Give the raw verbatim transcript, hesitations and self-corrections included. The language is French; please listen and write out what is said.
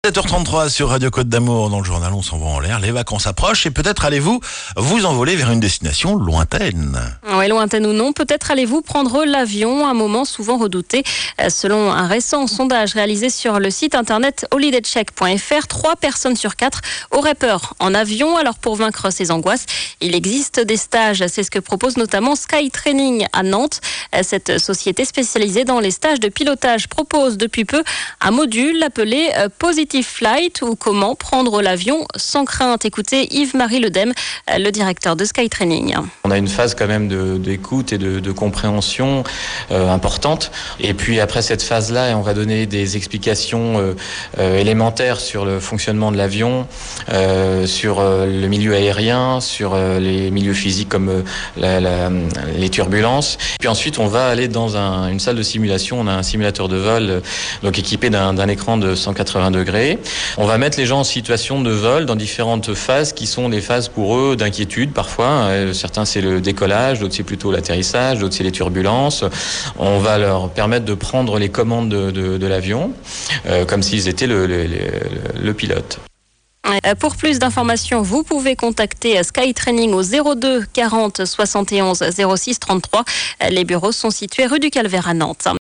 sept heures trente-trois sur Radio Côte d'Amour. Dans le journal, on s'envoie en l'air. Les vacances approchent et peut-être allez-vous vous envoler vers une destination lointaine. Oui, lointaine ou non, peut-être allez-vous prendre l'avion, un moment souvent redouté. Selon un récent sondage réalisé sur le site internet holidaycheck point f r, trois personnes sur quatre auraient peur en avion. Alors pour vaincre ces angoisses, il existe des stages. C'est ce que propose notamment SkyTraining à Nantes. Cette société spécialisée dans les stages de pilotage propose depuis peu un module appelé Positive Flight ou comment prendre l'avion sans crainte. Écoutez Yves-Marie Ledem, le directeur de SkyTraining. On a une phase quand même de, d'écoute et de, de compréhension euh, importante. Et puis après cette phase-là, on va donner des explications euh, euh, élémentaires sur le fonctionnement de l'avion, euh, sur euh, le milieu aérien, sur euh, les milieux physiques comme euh, la, la, les turbulences. Puis ensuite, on va aller dans un, une salle de simulation. On a un simulateur de vol euh, donc équipé d'un, d'un écran de cent quatre-vingts degrés. On va mettre les gens en situation de vol dans différentes phases qui sont des phases pour eux d'inquiétude parfois. Euh, certains c'est le décollage, d'autres c'est plutôt l'atterrissage, d'autres c'est les turbulences. On va leur permettre de prendre les commandes de, de, de l'avion euh, comme s'ils étaient le, le, le, le pilote. Pour plus d'informations, vous pouvez contacter SkyTraining au zéro deux quarante soixante et onze zéro six trente-trois. Les bureaux sont situés rue du Calvaire à Nantes.